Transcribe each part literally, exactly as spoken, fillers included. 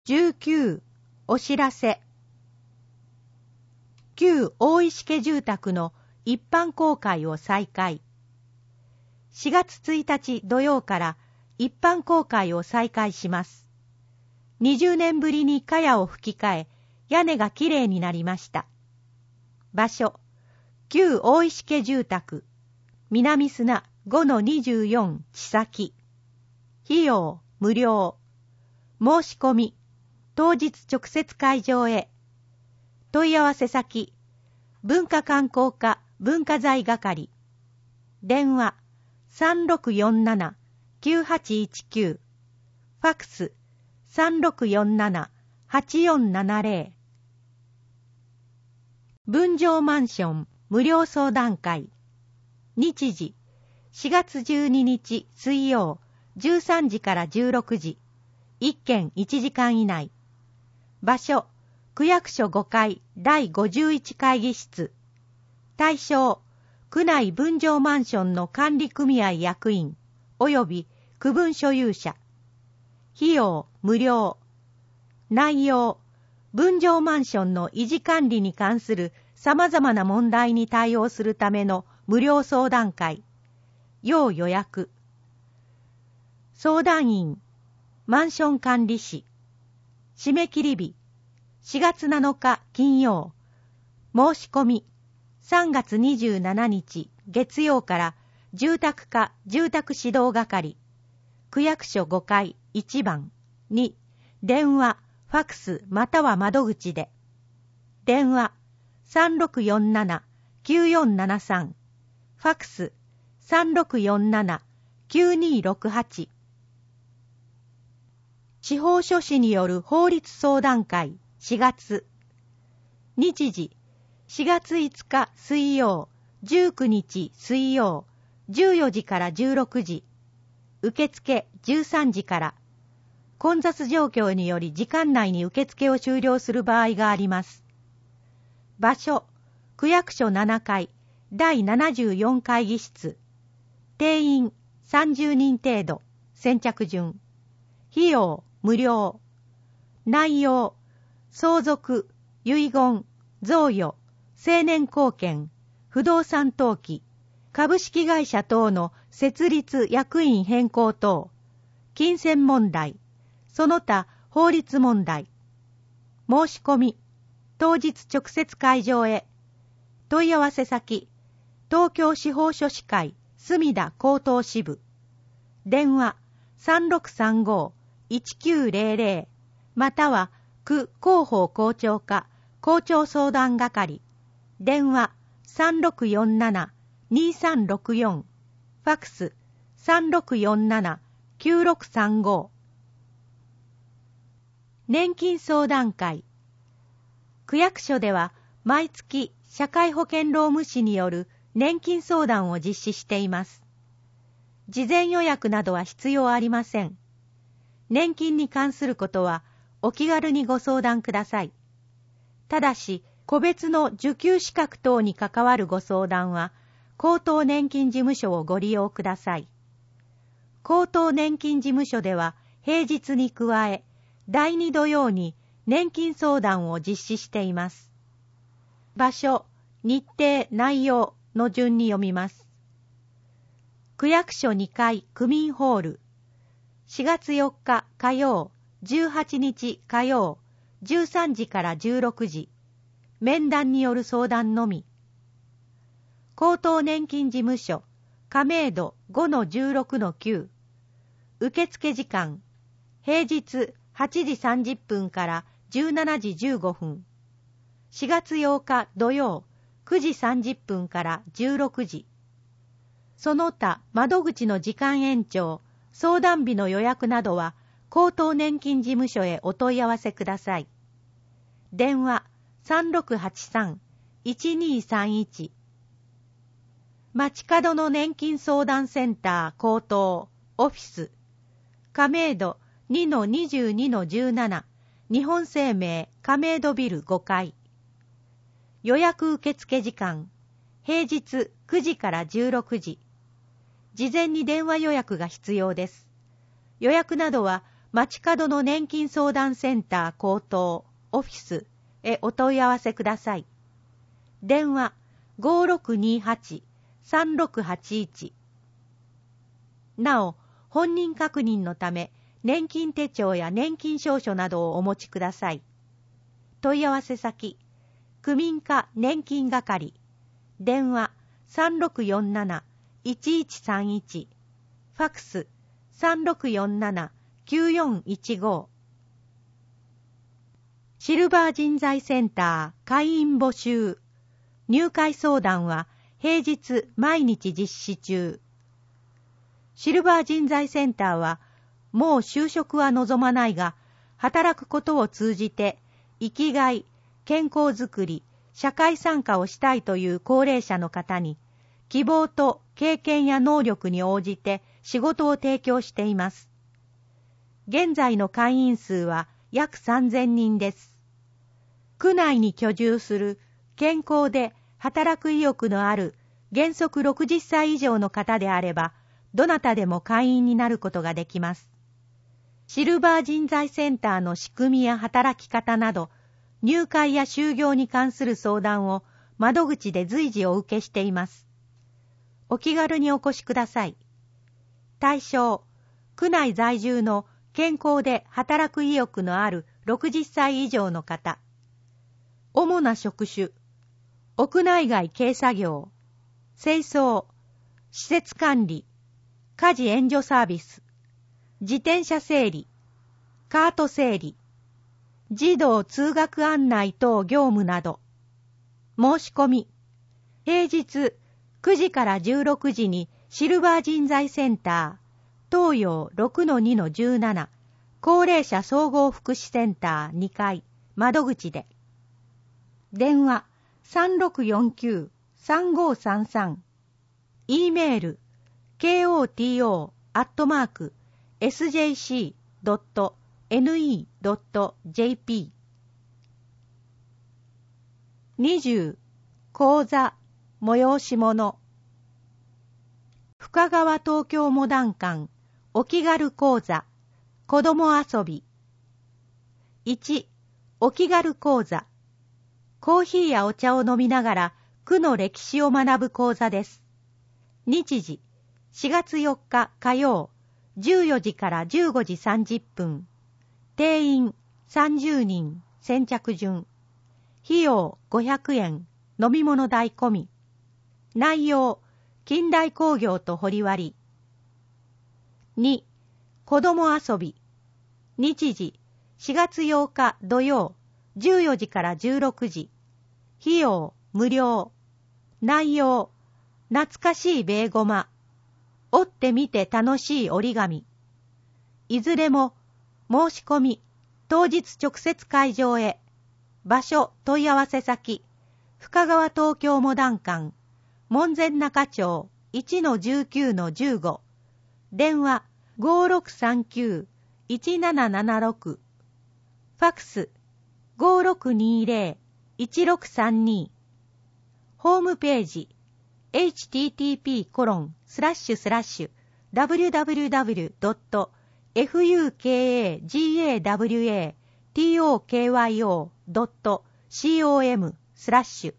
じゅうきゅうお知らせ。旧大石家住宅の一般公開を再開。しがつついたち土曜から一般公開を再開します。にじゅうねんぶりに茅を葺き替え、屋根がきれいになりました。場所、旧大石家住宅、南砂 ごのにじゅうよん 千崎。費用無料。申し込み、当日直接会場へ。問い合わせ先、文化観光課文化財係。電話 さんろくよんなな きゅうはちいちきゅう。ファックス さんろくよんなな はちよんななゼロ。分譲マンション無料相談会。日時、しがつじゅうににち水曜じゅうさんじからじゅうろくじ。いっけんいちじかん以内。場所、区役所ごかいだいごじゅういち会議室。対象、区内分譲マンションの管理組合役員及び区分所有者。費用無料。内容、分譲マンションの維持管理に関する様々な問題に対応するための無料相談会。要予約。相談員、マンション管理士。締め切り日、しがつなのか金曜。申し込み、さんがつにじゅうしちにち月曜から住宅課住宅指導係。区役所ごかいいちばんに、電話、ファックスまたは窓口で。電話、さんろくよんなな きゅうよんななさん。ファックス、さんろくよんなな きゅうにろくはち。司法書士による法律相談会しがつ。日時、しがついつか水曜、じゅうくにち水曜、じゅうよじからじゅうろくじ。受付じゅうさんじから。混雑状況により時間内に受付を終了する場合があります。場所、区役所ななかいだいななじゅうよん会議室。定員さんじゅうにん程度。先着順。費用無料。内容、相続、遺言、贈与、成年後見、不動産登記、株式会社等の設立役員変更等、金銭問題、その他法律問題。申し込み、当日直接会場へ。問い合わせ先、東京司法書士会墨田高等支部。電話 さんろくさんご いちきゅうゼロゼロ または区広報校長課校長相談係。電話 さんろくよんなな にさんろくよん。ファックス さんろくよんなな きゅうろくさんご。年金相談会。区役所では毎月社会保険労務士による年金相談を実施しています。事前予約などは必要ありません。年金に関することはお気軽にご相談ください。ただし、個別の受給資格等に関わるご相談は、高等年金事務所をご利用ください。高等年金事務所では、平日に加え、だいに土曜に年金相談を実施しています。場所、日程、内容の順に読みます。区役所にかい区民ホール。しがつよっか火曜、じゅうはちにち火曜、じゅうさんじからじゅうろくじ。面談による相談のみ。高等年金事務所、亀戸 ごのじゅうろくのきゅう。受付時間、平日はちじさんじゅっぷんからじゅうしちじじゅうごふん。しがつようか土曜、くじさんじゅっぷんからじゅうろくじ。その他窓口の時間延長、相談日の予約などは高等年金事務所へお問い合わせください。電話 さんろくはちさん いちにさんいち。街角の年金相談センター高等オフィス、亀戸 にのにじゅうにのじゅうなな 日本生命亀戸ビルごかい。予約受付時間、平日くじからじゅうろくじ。事前に電話予約が必要です。予約などは街角の年金相談センター高等オフィスへお問い合わせください。電話 ごーろくにーはちさんろくはちいち。なお、本人確認のため、年金手帳や年金証書などをお持ちください。問い合わせ先、区民課年金係、電話 さんろくよんなないちいちさんいち、ファクス さんろくよんななきゅうよんいちご。シルバー人材センター会員募集。入会相談は平日毎日実施中。シルバー人材センターは、もう就職は望まないが、働くことを通じて、生きがい、健康づくり、社会参加をしたいという高齢者の方に、希望と経験や能力に応じて仕事を提供しています。現在の会員数は約さんぜんにんです。区内に居住する健康で働く意欲のある原則ろくじゅっさい以上の方であれば、どなたでも会員になることができます。シルバー人材センターの仕組みや働き方など、入会や就業に関する相談を窓口で随時お受けしています。お気軽にお越しください。対象、区内在住の健康で働く意欲のあるろくじゅっさい以上の方。主な職種、屋内外軽作業、清掃、施設管理、家事援助サービス、自転車整理、カート整理、児童通学案内等業務など。申し込み、平日くじからじゅうろくじにシルバー人材センター、東洋 ろくのにのじゅうなな 高齢者総合福祉センターにかい窓口で。電話 さんろくよんきゅうさんごさんさん。E メール ケーオーティーオー アットマーク エスジェーシー ドット エヌイー ドット ジェーピー。にじゅう講座催し物。深川東京モダン館お気軽講座子ども遊び。いちお気軽講座。コーヒーやお茶を飲みながら区の歴史を学ぶ講座です。日時しがつよっか火曜じゅうよじからじゅうごじさんじゅっぷん。定員さんじゅうにん先着順。費用ごひゃくえん、飲み物代込み。内容近代工業と掘割。に子ども遊び。日時しがつようか土曜じゅうよじからじゅうろくじ。費用無料。内容懐かしいベーゴマ。折ってみて楽しい折り紙。いずれも申し込み当日直接会場へ。場所問い合わせ先深川東京モダン館門前仲町 いちのじゅうきゅうのじゅうご。電話 ごーろくさんきゅういちななななろく。ファクス ごーろくにーぜろいちろくさんに。ホームページ エイチティーティーピーコロンスラッシュスラッシュダブリューダブリューダブリュードットファクドットコム スラッシュ。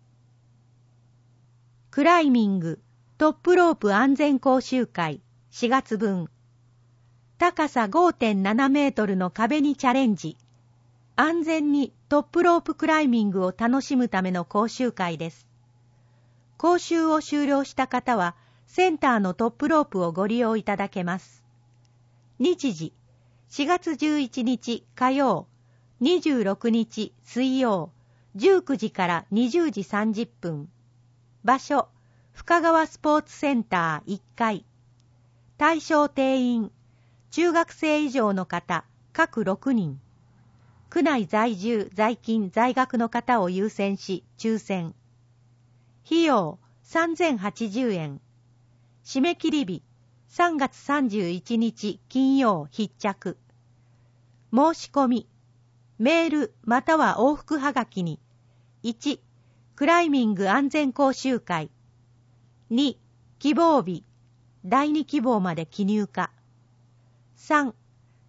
クライミングトップロープ安全講習会しがつぶん。高さ ごてんななメートルの壁にチャレンジ。安全にトップロープクライミングを楽しむための講習会です。講習を終了した方はセンターのトップロープをご利用いただけます。日時しがつじゅういちにち火曜、にじゅうろくにち水曜、じゅうくじからにじゅうじさんじゅっぷん。場所深川スポーツセンターいっかい。対象定員中学生以上の方各ろくにん。区内在住在勤在学の方を優先し抽選。費用さんぜんはちじゅうえん。締め切り日さんがつさんじゅういちにち金曜必着。申し込みメールまたは往復はがきに。いちクライミング安全講習会。に希望日だいに希望まで記入か。さん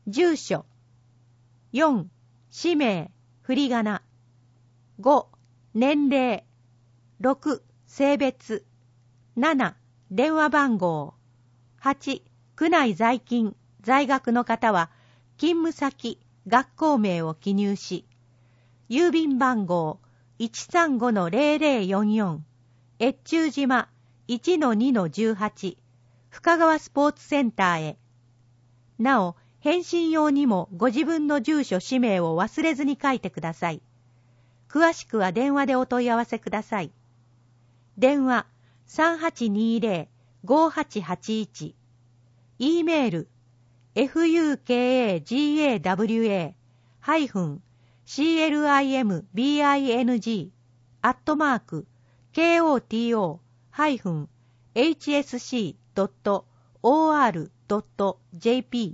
住所。よん、氏名、振り仮名。ご、年齢。ろく、性別。なな、電話番号。はち、区内在勤、在学の方は、勤務先、学校名を記入し、郵便番号 いちさんごのゼロゼロよんよん、越中島 いちのにのじゅうはち、深川スポーツセンターへ。なお、返信用にもご自分の住所氏名を忘れずに書いてください。詳しくは電話でお問い合わせください。電話 さんはちにゼロ ごはちはちいち、E メール エフユーケーエージーエーダブリューエー ハイフン シーエルアイエムビーアイエヌジー アットマーク ケーオーティーオー ハイフン エイチエスシー ドット オーアール ドット ジェーピー。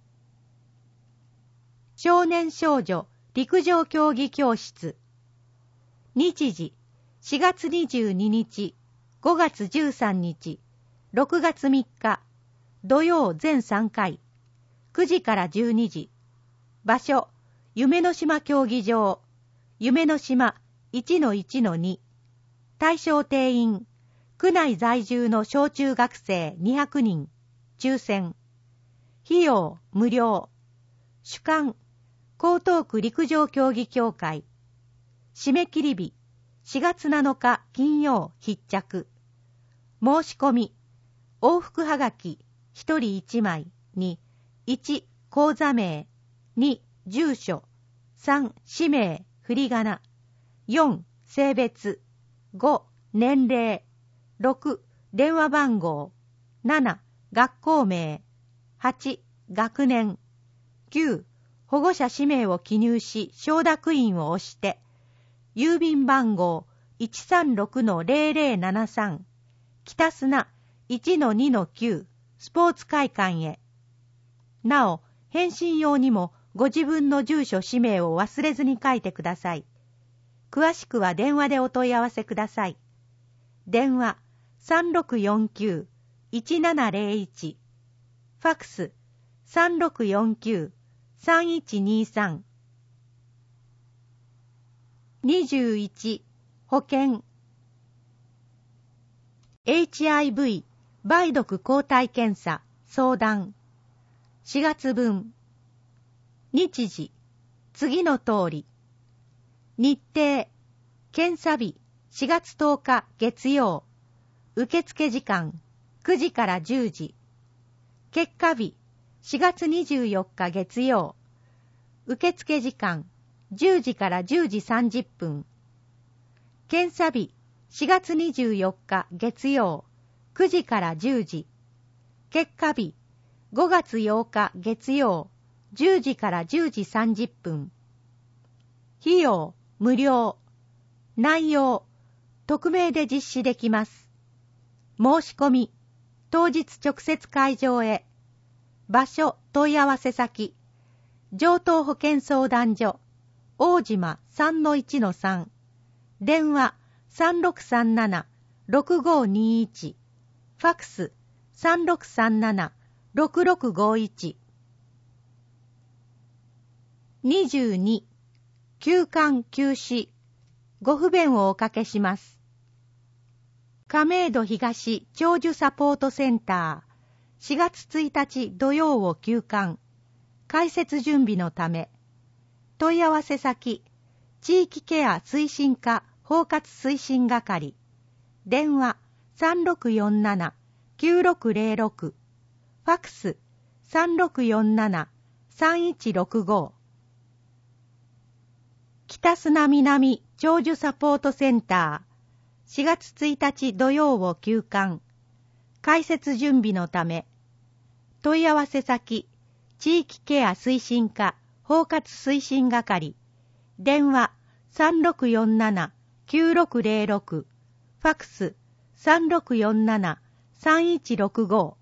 少年少女陸上競技教室。日時しがつにじゅうににち、ごがつじゅうさんにち、ろくがつみっか、土曜全さんかい、くじからじゅうにじ。場所、夢の島競技場、夢の島 いちのいちのに。対象定員、区内在住の小中学生にひゃくにん、抽選。費用、無料。主管、江東区陸上競技協会。締め切り日、しがつなのか金曜必着。申し込み、往復はがきひとりいちまいに、いち、口座名、に、住所、さん、氏名、振り仮名、よん、性別、ご、年齢、ろく、電話番号、なな、学校名、はち、学年、きゅう、保護者氏名を記入し承諾印を押して、郵便番号 いちさんろくのゼロゼロななさん、北砂 いちのにのきゅう スポーツ会館へ。なお、返信用にもご自分の住所氏名を忘れずに書いてください。詳しくは電話でお問い合わせください。電話 さんろくよんきゅう いちななゼロいち、ファックス さんろくよんきゅう さんいちにさん。にじゅういち、保険。エイチアイブイ 梅毒抗体検査相談。しがつぶん。日時、次の通り。日程、検査日しがつとおか月曜。受付時間くじからじゅうじ。結果日しがつにじゅうよっか月曜。受付時間じゅうじからじゅうじさんじゅっぷん。検査日しがつにじゅうよっか月曜くじからじゅうじ。結果日ごがつようか月曜じゅうじからじゅうじさんじゅっぷん。費用無料。内容匿名で実施できます。申し込み当日直接会場へ。場所問い合わせ先上東保健相談所大島 さんのいちのさん、電話 さんろくさんなな ろくごにいち、ファックス さんろくさんなな ろくろくごいち。にじゅうに、休館休止。ご不便をおかけします。亀戸東長寿サポートセンター、しがつついたち土曜を休館。開設準備のため。問い合わせ先、地域ケア推進課包括推進係。電話 さんろくよんなな きゅうろくゼロろく、ファックス さんろくよんなな さんいちろくご。北砂南長寿サポートセンター、しがつついたち土曜を休館。開設準備のため。問い合わせ先、地域ケア推進課包括推進係。電話 さんろくよんなな きゅうろくゼロろく、ファックス さんろくよんなな さんいちろくご。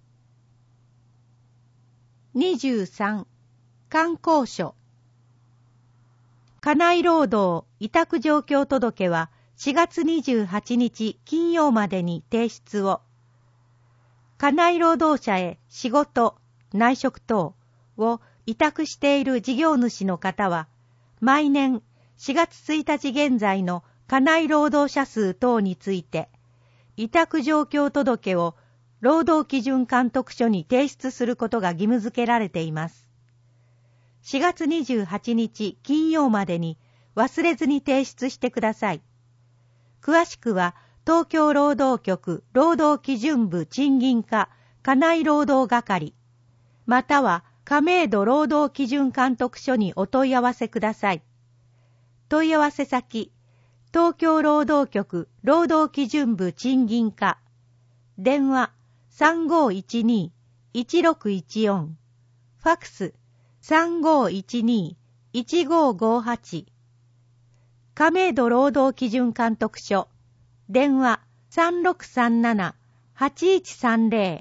にじゅうさん、観光所。家内労働委託状況届はしがつにじゅうはちにち金曜までに提出を。家内労働者へ仕事、内職等を委託している事業主の方は、毎年しがつついたち現在の家内労働者数等について、委託状況届を労働基準監督署に提出することが義務付けられています。しがつにじゅうはちにち金曜までに忘れずに提出してください。詳しくは東京労働局労働基準部賃金課家内労働係、または亀戸労働基準監督署にお問い合わせください。問い合わせ先、東京労働局労働基準部賃金課、電話 さんごいちに いちろくいちよん、ファクス さんごいちに いちごごはち、亀戸労働基準監督署、電話 さんろくさんなな はちいちさんぜ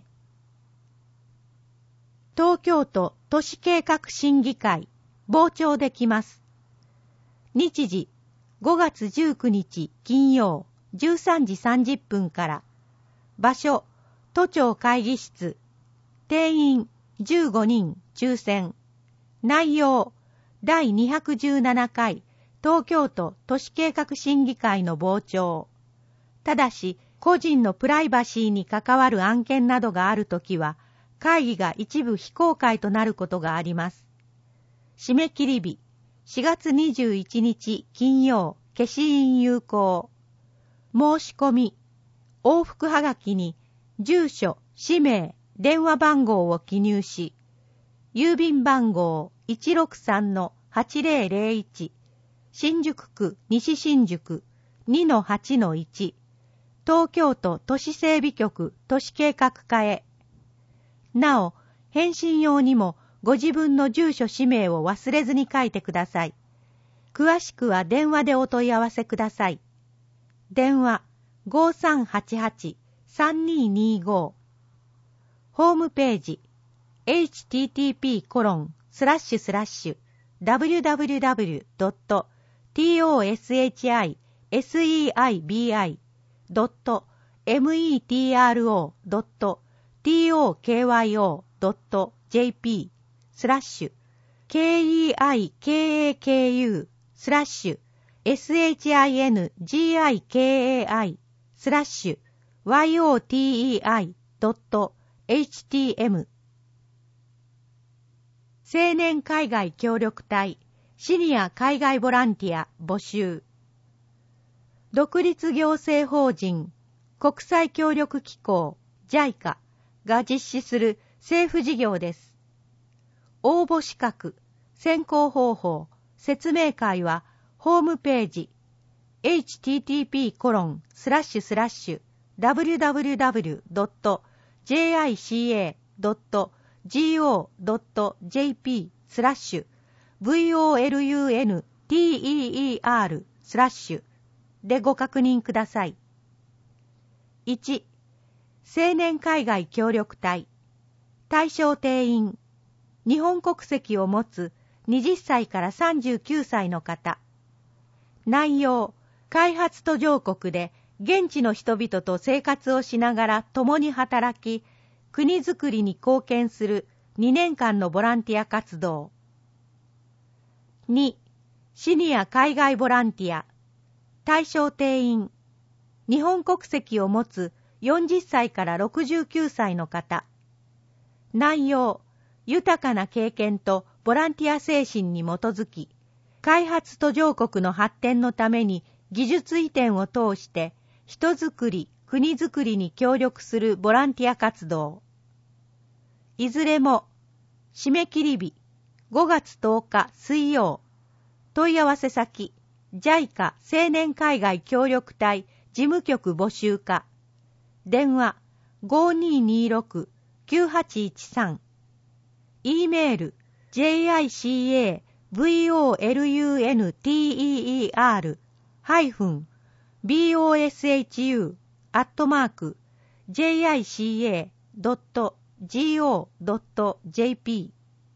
ろ、東京都都市計画審議会、傍聴できます。日時、ごがつじゅうくにち金曜じゅうさんじさんじゅっぷんから。場所、都庁会議室。定員じゅうごにん抽選。内容、だいにひゃくじゅうななかい東京都都市計画審議会の傍聴。ただし、個人のプライバシーに関わる案件などがあるときは、会議が一部非公開となることがあります。締め切り日、しがつにじゅういちにち金曜、消印有効。申し込み、往復はがきに、住所、氏名、電話番号を記入し、郵便番号 いちろくさんのはちぜろぜろいち、新宿区西新宿 にのはちのいち、東京都都市整備局都市計画課へ。なお、返信用にもご自分の住所氏名を忘れずに書いてください。詳しくは電話でお問い合わせください。電話 ごさんはちはち さんにーにーご。ホームページ エイチティーティーピーコロンスラッシュスラッシュダブリュダブリュダブリュドットトシセイビドットメトロドットトキヨドットジェーピースラッシュ ケーイーアイケーエーケーユー スラッシュ エスエイチアイエヌジーアイケーエーアイ スラッシュ ワイオーティーイーアイ ドット エイチティーエム 青年海外協力隊シニア海外ボランティア募集。独立行政法人国際協力機構 ジャイカ が実施する政府事業です。応募資格、選考方法、説明会はホームページ エイチティーティーピーコロンスラッシュスラッシュダブリュダブリュダブリュドットジェーアイシーエードットジーオードットジェーピースラッシュブイオーエルユーエヌティーイーイーアールスラッシュでご確認ください。いち. 青年海外協力隊対象定員日本国籍を持つはたちからさんじゅうきゅうさいの方。内容、開発途上国で現地の人々と生活をしながら共に働き、国づくりに貢献するにねんかんのボランティア活動。に. シニア海外ボランティア対象定員日本国籍を持つよんじゅっさいからろくじゅうきゅうさいの方。内容、豊かな経験とボランティア精神に基づき、開発途上国の発展のために技術移転を通して人づくり、国づくりに協力するボランティア活動。いずれも、締め切り日、ごがつとおか水曜。問い合わせ先、ジャイカ 青年海外協力隊事務局募集課。電話 ごにーにーろく きゅうはちいちさん。E メール ジェイアイシーエーブイオーエルユーエヌティーイーアール ハイフン ビーオーエスエイチユー アットマーク ジェイアイシーエードットジーオードットジェーピ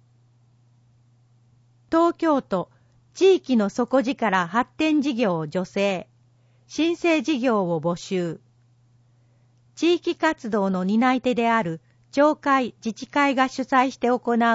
ー 東京都地域の底力発展事業助成申請事業を募集。地域活動の担い手である町会自治会が主催して行う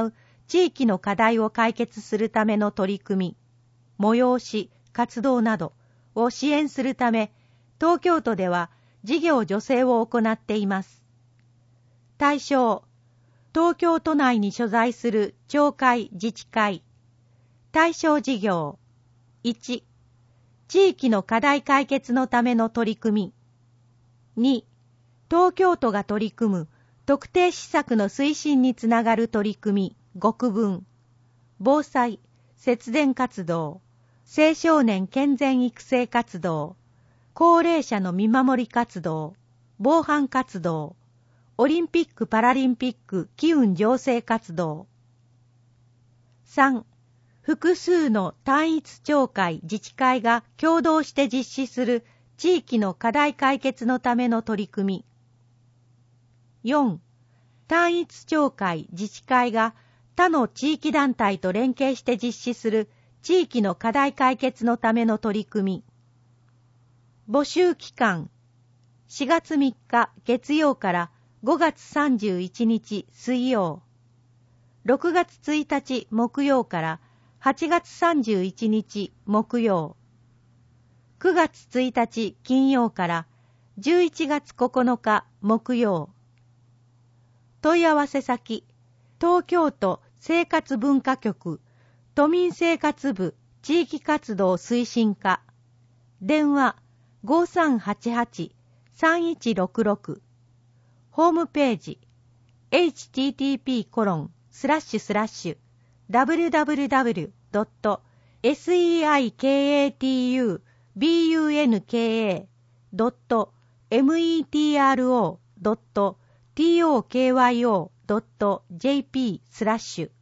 地域の課題を解決するための取り組み、催し、活動などを支援するため、東京都では事業助成を行っています。対象、東京都内に所在する町会・自治会。対象事業、いち、地域の課題解決のための取り組み。に、東京都が取り組む特定施策の推進につながる取り組みごくぶん。防災、節電活動、青少年健全育成活動、高齢者の見守り活動、防犯活動、オリンピック・パラリンピック機運醸成活動。さん、複数の単一町会・自治会が共同して実施する地域の課題解決のための取り組み。よん、単一町会・自治会が他の地域団体と連携して実施する地域の課題解決のための取り組み。募集期間、しがつみっか月曜からごがつさんじゅういちにち水曜、ろくがつついたち木曜からはちがつさんじゅういちにち木曜、くがつついたち金曜からじゅういちがつここのか木曜。問い合わせ先、東京都生活文化局都民生活部地域活動推進課。電話 ごさんはちはちさんいちろくろく。ホームページ エイチティーティーピーコロンスラッシュスラッシュダブリュダブリュダブリュドットセイカトブンカドットメトロドットトクドットジェーピー スラッシュ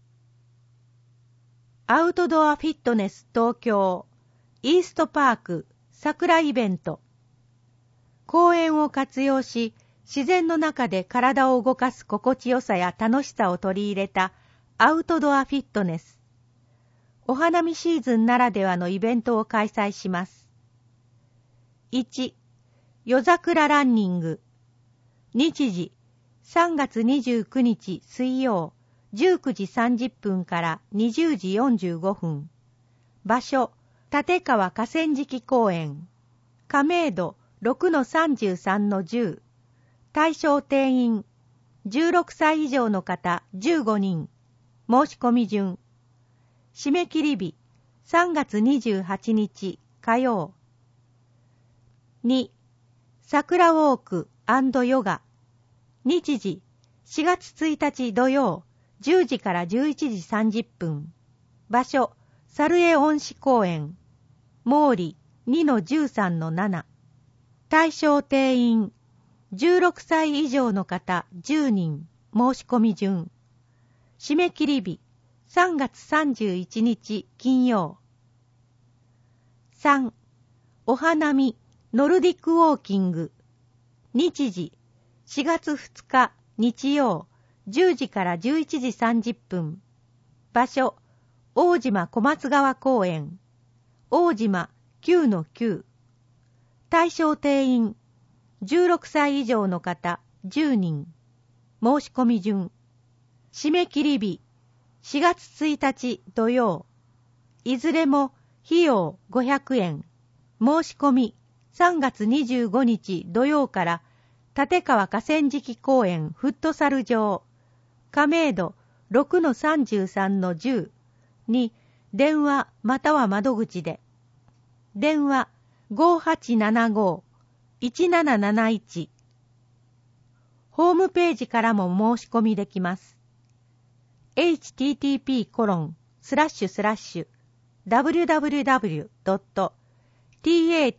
アウトドアフィットネス東京イーストパーク桜イベント。公園を活用し自然の中で体を動かす心地よさや楽しさを取り入れたアウトドアフィットネス。お花見シーズンならではのイベントを開催します。いち、夜桜ランニング。日時、さんがつにじゅうくにち水曜、じゅうくじさんじゅっぷんからにじゅうじよんじゅうごふん。場所、立川河川敷公園。亀戸 ろくのさんじゅうさんのじゅう。対象定員、じゅうろくさい以上の方じゅうごにん。申し込み順。締め切り日、さんがつにじゅうはちにち火曜。に、桜ウォーク&ヨガ。日時、しがつついたち土曜、じゅうじからじゅういちじさんじゅっぷん。場所、猿江恩賜公園。毛利 にのじゅうさんのなな。対象定員、じゅうろくさい以上の方じゅうにん。申し込み順。締め切り日、さんがつさんじゅういちにち金曜。さん、お花見ノルディックウォーキング。日時、しがつふつか日曜、じゅうじからじゅういちじさんじゅっぷん。場所、大島小松川公園。大島 きゅうのきゅう。対象定員、じゅうろくさい以上の方じゅうにん。申し込み順。締め切り日、しがつついたち土曜。いずれも費用ごひゃくえん。申し込みさんがつにじゅうごにち土曜から立川河川敷公園フットサル場。亀戸 ろくのさんじゅうさんのじゅうに電話または窓口で。電話 ごはちななごいちなななないち。ホームページからも申し込みできます。エイチティーティーピーコロンスラッシュスラッシュダブリュダブリュダブリュドットタ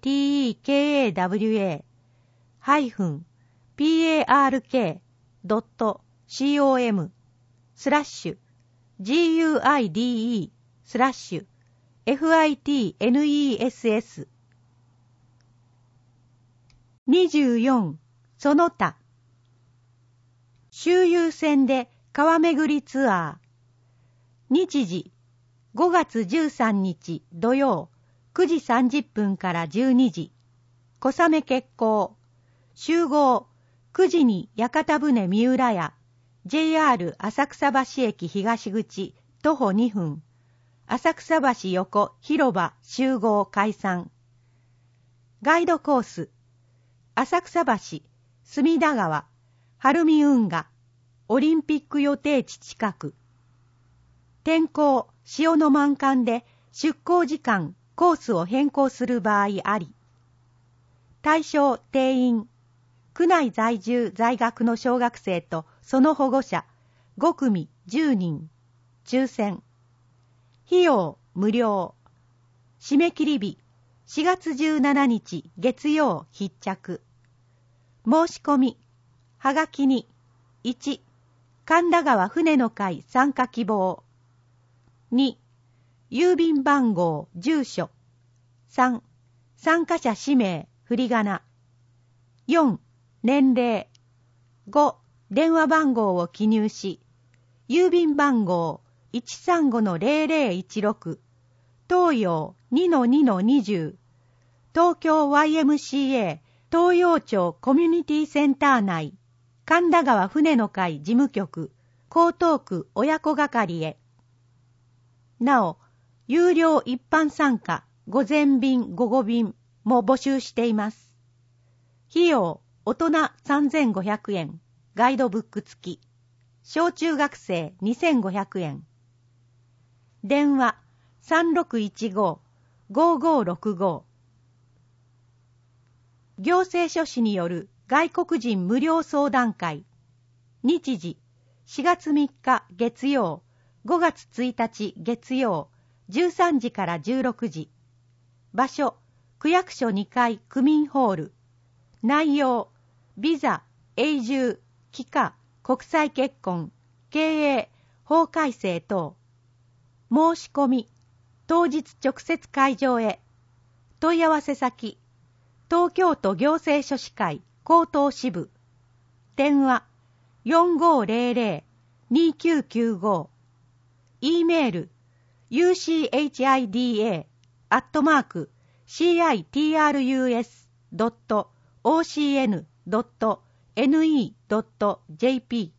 クハイフンピーエーアールケードットコムスラッシュ グイデスラッシュ フィットネス。にじゅうよん、その他。周遊線で川巡りツアー。日時、ごがつじゅうさんにち土曜、くじさんじゅっぷんからじゅうにじ。小雨決行。集合、くじに屋形船三浦屋、 ジェイアール 浅草橋駅東口徒歩にふん、浅草橋横広場集合解散。ガイドコース、浅草橋、隅田川、晴海運河、オリンピック予定地近く。天候、潮の満帆で出港時間、コースを変更する場合あり。対象定員、区内在住在学の小学生とその保護者ごくみじゅうにん、抽選。費用無料。締め切り日しがつじゅうしちにち月曜必着。申し込み、はがきにいち、神田川船の会参加希望。に、郵便番号住所。さん、参加者氏名振り仮名。よん、年齢。ご、電話番号を記入し、郵便番号 いちさんごのゼロゼロいちろく、東洋 にのにのにじゅう、東京 ワイエムシーエー 東洋町コミュニティセンター内、神田川船の会事務局、江東区親子係へ。なお、有料一般参加、午前便、午後便も募集しています。費用、大人さんぜんごひゃくえん、ガイドブック付き。小中学生にせんごひゃくえん。電話 さんろくいちご ごごろくご。行政書士による外国人無料相談会。日時しがつみっか月曜、ごがつついたち月曜、じゅうさんじからじゅうろくじ。場所、区役所にかい区民ホール。内容、ビザ、永住、帰化、国際結婚、経営、法改正等。申し込み、当日直接会場へ。問い合わせ先、東京都行政書士会江東支部。電話、よんごゼロゼロ にきゅうきゅうご。E メール、ユーシーエイチアイディーエー アットマーク シーアイティーアールユーエス ドット オーシーエヌ ドット エヌイー ドット ジェーピー。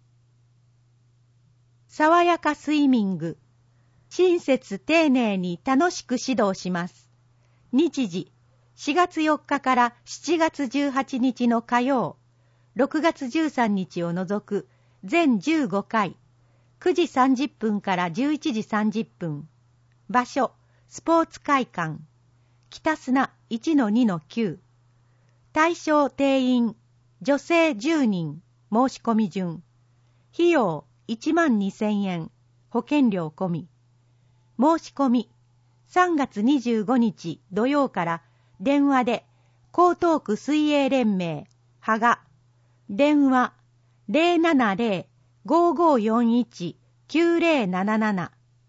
爽やかスイミング。親切丁寧に楽しく指導します。日時、しがつよっかからしちがつじゅうはちにちの火曜、ろくがつじゅうさんにちを除く全じゅうごかい、くじさんじゅっぷんからじゅういちじさんじゅっぷん。場所、スポーツ会館。北砂 いちのにのきゅう。対象定員、女性じゅうにん、申し込み順。費用いちまんにせんえん、保険料込み。申し込み、さんがつにじゅうごにち土曜から電話で江東区水泳連盟、はが、電話 ゼロななゼロ ごごよんいち きゅうゼロななな。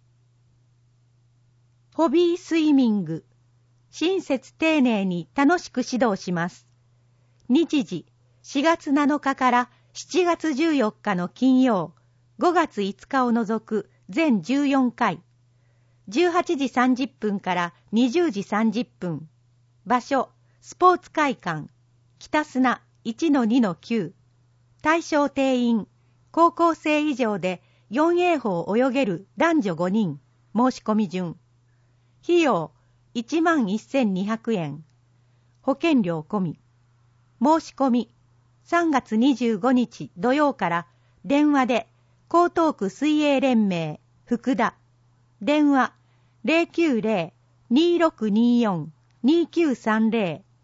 ホビースイミング。親切丁寧に楽しく指導します。日時、しがつなのかからしちがつじゅうよっかの金曜、ごがついつかを除く全じゅうよんかい。じゅうはちじさんじゅっぷんからにじゅうじさんじゅっぷん。場所、スポーツ会館。北砂 いちのにのきゅう。対象定員、高校生以上で よんエー 法を泳げる男女ごにん。申し込み順。費用いちまんせんにひゃくえん。保険料込み。申し込み、さんがつにじゅうごにち土曜から電話で江東区水泳連盟、福田。電話 ゼロきゅうゼロ にろくによん にきゅうさんゼロ。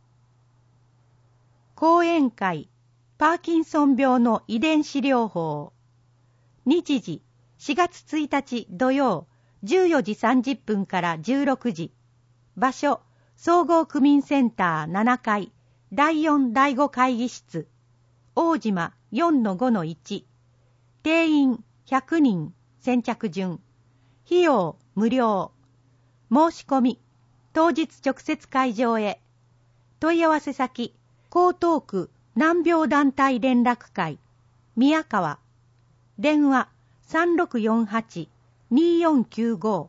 講演会、パーキンソン病の遺伝子療法。日時、しがつついたち土曜、じゅうよじさんじゅっぷんからじゅうろくじ。場所、総合区民センターななかい、だいよんだいご会議室。大島 よんのごのいち。定員ひゃくにん、先着順。費用無料。申し込み、当日直接会場へ。問い合わせ先、江東区難病団体連絡会、宮川。電話 さんろくよんはち によんきゅうご。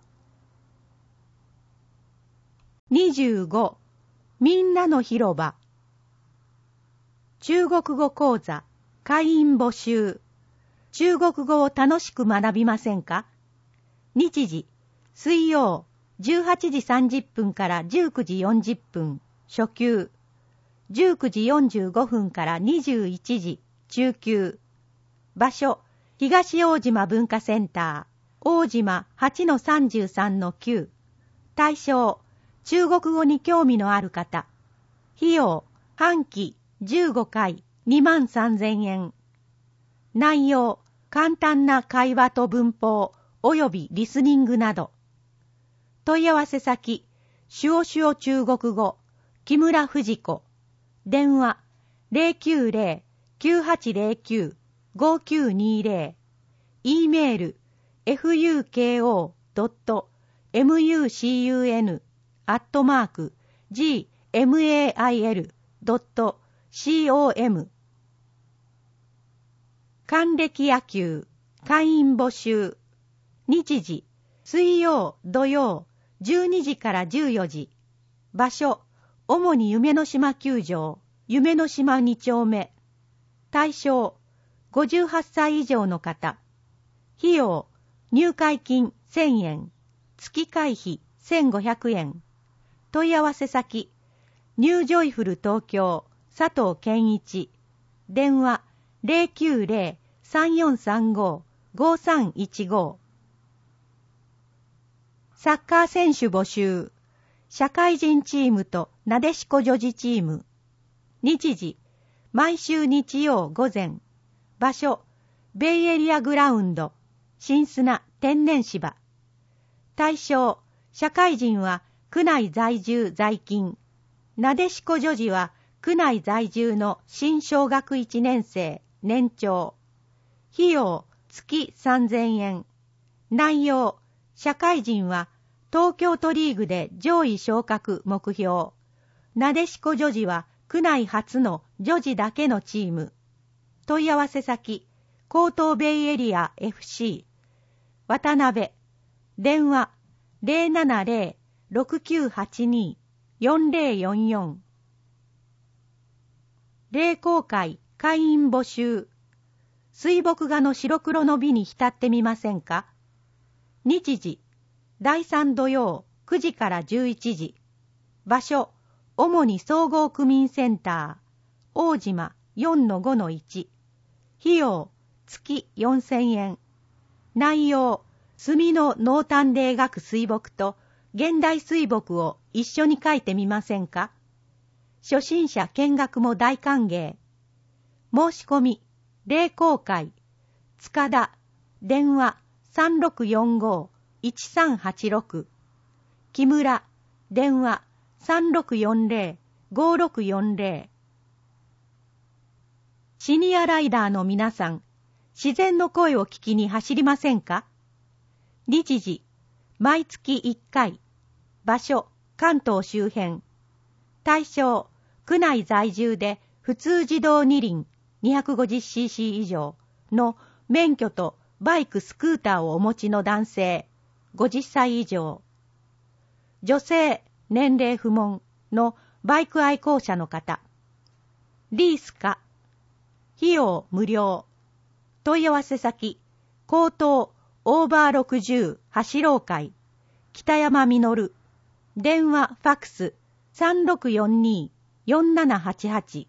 にじゅうご、みんなの広場。中国語講座、会員募集。 中国語を楽しく学びませんか？日時、水曜、じゅうはちじさんじゅっぷんからじゅうくじよんじゅっぷん、初級。じゅうくじよんじゅうごふんからにじゅういちじ、中級。場所、東大島文化センター、大島 はちのさんじゅうさんのきゅう。対象、中国語に興味のある方。費用、半期じゅうごかいにまんさんぜんえん。内容、簡単な会話と文法およびリスニングなど。問い合わせ先、シュオシュオ中国語、木村藤子。電話、ゼロきゅうゼロ きゅうはちゼロきゅう ごきゅうにゼロ。E メール、エフユーケーオードットエムユーシーユーエヌ アットマーク ジーエムエーアイエル ドットコム。還暦野球、会員募集。日時、水曜、土曜、じゅうにじからじゅうよじ。場所、主に夢の島球場、夢の島に丁目。対象、ごじゅうはっさい以上の方。費用、入会金せんえん、月会費せんごひゃくえん。問い合わせ先、ニュージョイフル東京、佐藤健一。電話、ゼロきゅうゼロ さんよんさんご ごさんいちご。サッカー選手募集。社会人チームとなでしこ女児チーム。日時、毎週日曜午前。場所、ベイエリアグラウンド、新砂天然芝。対象、社会人は区内在住在勤。なでしこ女児は区内在住の新小学いちねん生、年長。費用、月さんぜんえん。内容、社会人は東京都リーグで上位昇格目標。なでしこ女児は区内初の女児だけのチーム。問い合わせ先、江東ベイエリア エフシー。渡辺。電話、ゼロななゼロ ろくきゅうはちに よんゼロよんよん。霊光会会員募集。水墨画の白黒の美に浸ってみませんか？日時、だいさん土曜くじからじゅういちじ。場所、主に総合区民センター、大島 よんのごのいち。費用、月よんせんえん。内容、墨の濃淡で描く水墨と現代水墨を一緒に描いてみませんか？初心者見学も大歓迎。申し込み、霊光会、塚田、電話さんろくよんご いちさんはちろく。木村、電話さんろくよんゼロ ごろくよんゼロ。シニアライダーの皆さん、自然の声を聞きに走りませんか？日時、毎月いっかい。場所、関東周辺。対象、区内在住で普通自動二輪 にひゃくごじゅうシーシー 以上の免許とバイクスクーターをお持ちの男性、ごじゅっさい以上。女性、年齢不問のバイク愛好者の方。リースか。費用無料。問い合わせ先、江東オーバーろくじゅう走ろう会、北山実。電話ファックスさんろくよんに よんななはちはち。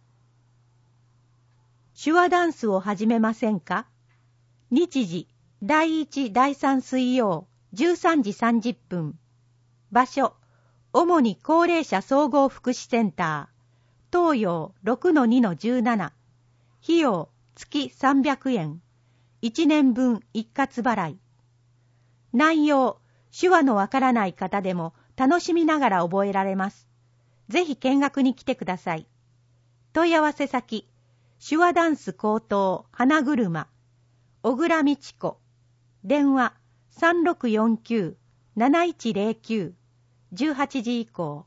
手話ダンスを始めませんか？日時、だいいちだいさん水曜じゅうさんじさんじゅっぷん。場所、主に高齢者総合福祉センター、東洋 ろくのにのじゅうなな。費用、月さんびゃくえん。いちねんぶん一括払い。内容、手話のわからない方でも楽しみながら覚えられます。ぜひ見学に来てください。問い合わせ先、手話ダンス高等花車、小倉美智子。電話さんろくよんきゅう なないちゼロきゅう、じゅうはちじ以降。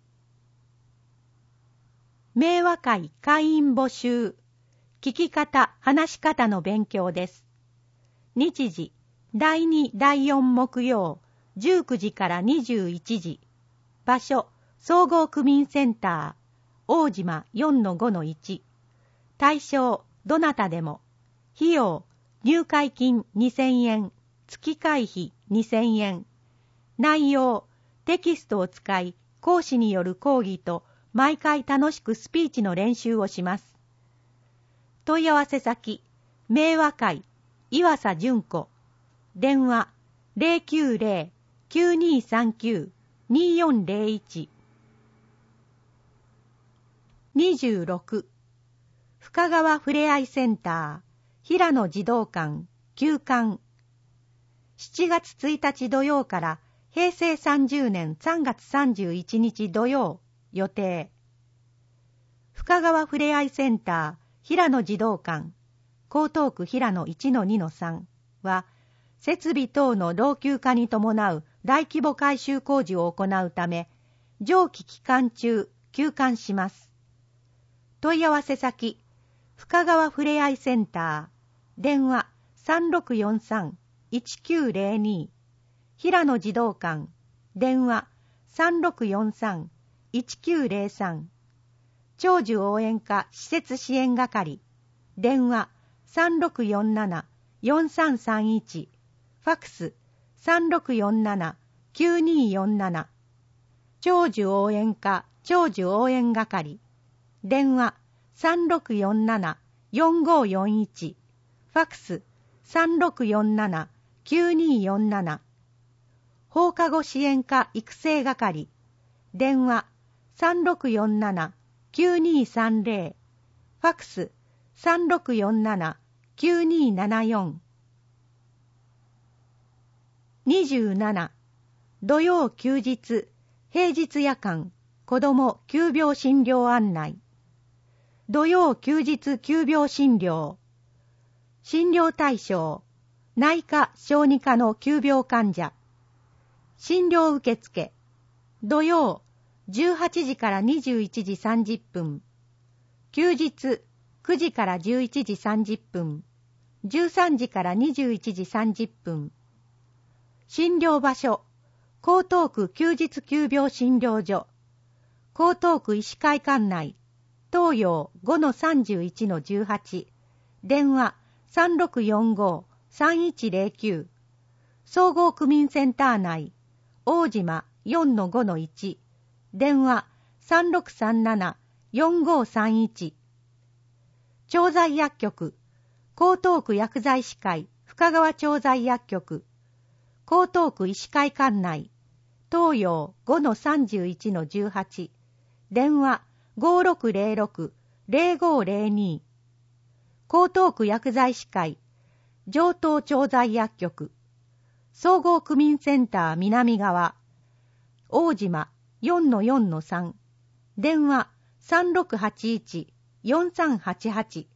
明和会会員募集。聞き方、話し方の勉強です。日時、だいにだいよん木曜じゅうくじからにじゅういちじ。場所、総合区民センター、大島 よんのごのいち。対象、どなたでも。費用、 入会金にせんえん、月会費にせんえん。内容、テキストを使い、講師による講義と、毎回楽しくスピーチの練習をします。問い合わせ先、明和会、岩佐純子。電話、ゼロきゅうゼロ きゅうにさんきゅう によんゼロいち。にじゅうろく、深川ふれあいセンター、平野児童館、休館。しちがつついたち土曜からへいせいさんじゅうねんさんがつさんじゅういちにち土曜、予定。深川ふれあいセンター、平野児童館、江東区平野 いちのにのさん は、設備等の老朽化に伴う大規模改修工事を行うため、上記期間中、休館します。問い合わせ先、深川ふれあいセンター、電話 さんろくよんさん いちきゅうゼロに、平野児童館、電話 さんろくよんさん いちきゅうゼロさん、長寿応援課施設支援係、電話 さんろくよんなな よんさんさんいち、ファックス さんろくよんなな きゅうによんなな、長寿応援課長寿応援係、電話 さんろくよんなな よんごよんいち、ファックス さんろくよんなな きゅうによんなな、放課後支援課育成係、電話 さんろくよんなな きゅうにさんゼロ、ファックス さんろくよんなな きゅうにななよん。にじゅうなな、土曜休日、平日夜間、子ども急病診療案内。土曜休日急病診療。診療対象、内科・小児科の急病患者。診療受付、土曜じゅうはちじからにじゅういちじさんじゅっぷん。休日くじからじゅういちじさんじゅっぷん。じゅうさんじからにじゅういちじさんじゅっぷん。診療場所、江東区休日急病診療所。江東区医師会館内。東洋 ごのさんじゅういちのじゅうはち、電話 さんろくよんご さんいちゼロきゅう、総合区民センター内、大島 よんのごのいち、電話 さんろくさんなな よんごさんいち、調剤薬局、江東区薬剤師会深川調剤薬局、江東区医師会館内、東洋 ごのさんじゅういちのじゅうはち、電話ごろくゼロろく ゼロごゼロに、江東区薬剤師会上東調剤薬局、総合区民センター南側、大島 よんのよんのさん、電話 さんろくはちいち よんさんはちはち、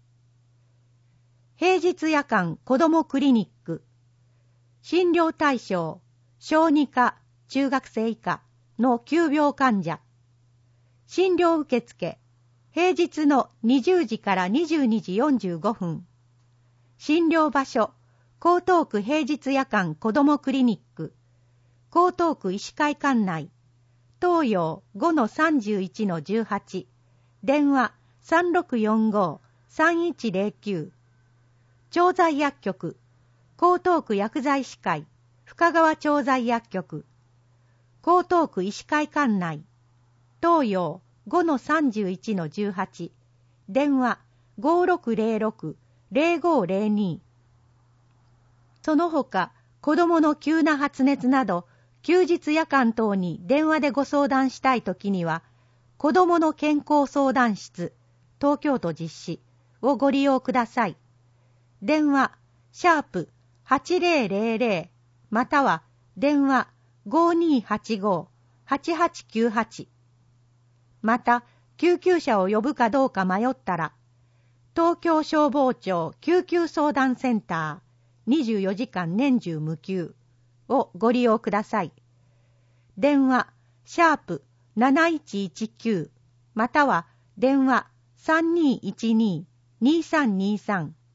平日夜間子どもクリニック、診療対象、小児科、中学生以下の急病患者。診療受付、平日のにじゅうじからにじゅうにじよんじゅうごふん。診療場所、江東区平日夜間子どもクリニック、江東区医師会館内、東洋 ごのさんじゅういちのじゅうはち、電話 さんろくよんご さんいちゼロきゅう、調剤薬局、江東区薬剤師会深川調剤薬局、江東区医師会館内、東洋 ごのさんじゅういちのじゅうはち、電話 ごろくゼロろく ゼロごゼロに。その他、子どもの急な発熱など、休日夜間等に電話でご相談したいときには、子どもの健康相談室、東京都実施をご利用ください。電話、シャープはちぜろぜろぜろ、または電話 ごにーはちご はちはちきゅうはち。また、救急車を呼ぶかどうか迷ったら、東京消防庁救急相談センターにじゅうよじかん年中無休をご利用ください。電話、シャープなないちいちきゅう、または電話 さんにーいちにー にーさんにーさん。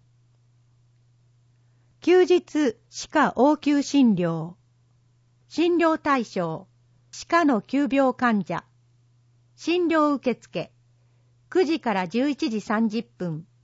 休日歯科応急診療。診療対象、歯科の急病患者。診療受付、くじからじゅういちじさんじゅっぷん。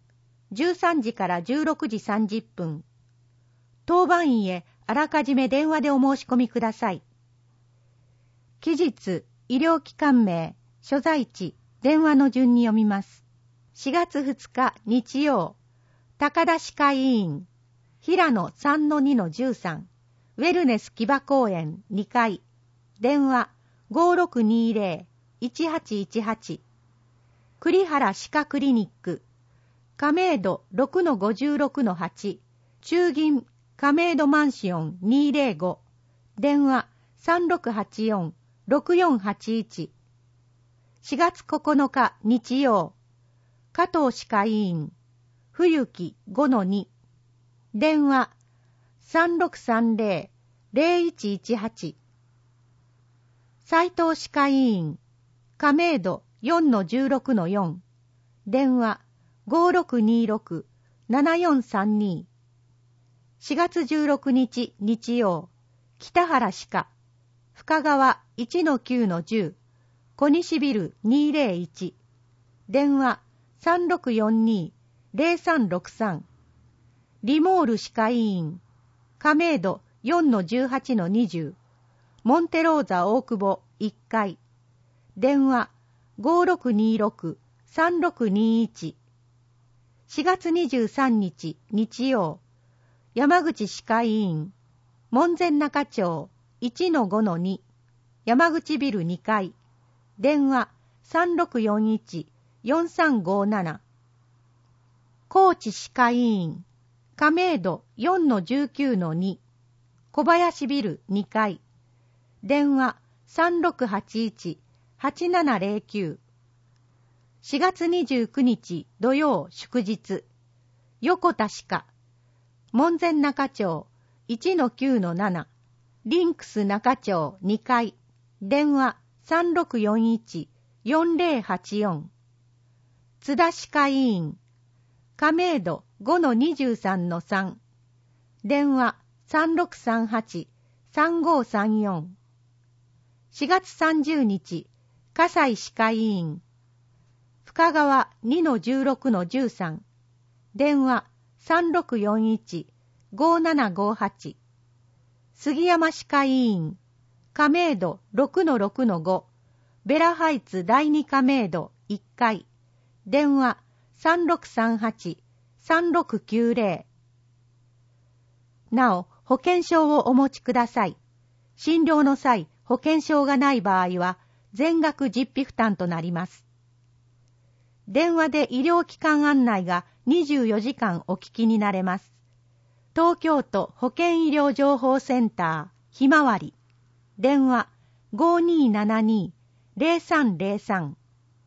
じゅうさんじからじゅうろくじさんじゅっぷん。当番員へあらかじめ電話でお申し込みください。期日、医療機関名、所在地、電話の順に読みます。しがつふつか日曜、高田歯科医院、平野 さんのにのじゅうさん、ウェルネス木場公園にかい、電話 ごろくにゼロ いちはちいちはち、栗原歯科クリニック、亀戸 ろくのごじゅうろくのはち、中銀亀戸マンションにゼロご、電話 さんろくはちよん ろくよんはちいち。しがつここのか日曜、加藤歯科医院、冬木 ごのに、電話 さんろくさんゼロ ゼロいちいちはち。斉藤歯科医院、亀戸 よんのじゅうろくのよん、電話 ごろくにろく ななよんさんに。しがつじゅうろくにち日曜、北原歯科、深川 いちのきゅうのじゅう、小西ビルにゼロいち、電話 さんろくよんに ゼロさんろくさん。リモール歯科医院、亀戸 よんのじゅうはちのにじゅう、モンテローザ大久保いっかい、電話 ごろくにろく さんろくにいち。しがつにじゅうさんにち日曜、山口歯科医院、門前仲町 いちのごのに、山口ビルにかい、電話 さんろくよんいち よんさんごなな。高知歯科医院、亀戸 よんのじゅうきゅうのに、小林ビルにかい、電話 さんろくはちいち はちななゼロきゅう。しがつにじゅうくにち土曜祝日、横田歯科、門前仲町 いちのきゅうのなな、リンクス中町にかい、電話 さんろくよんいち よんゼロはちよん。津田歯科医院、亀戸 ごのにじゅうさんのさん、電話 さんろくさんはち さんごさんよん。しがつさんじゅうにち、葛西歯科医院、深川 にのじゅうろくのじゅうさん、電話 さんろくよんいち ごななごはち。杉山歯科医院、亀戸 ろくのろくのご、ベラハイツだいに亀戸いっかい、電話 さんろくさんはち さんろくきゅうゼロ。なお、保険証をお持ちください。診療の際、保険証がない場合は、全額実費負担となります。電話で医療機関案内がにじゅうよじかんお聞きになれます。東京都保健医療情報センターひまわり、電話 ごにーななにー ゼロさんゼロさん。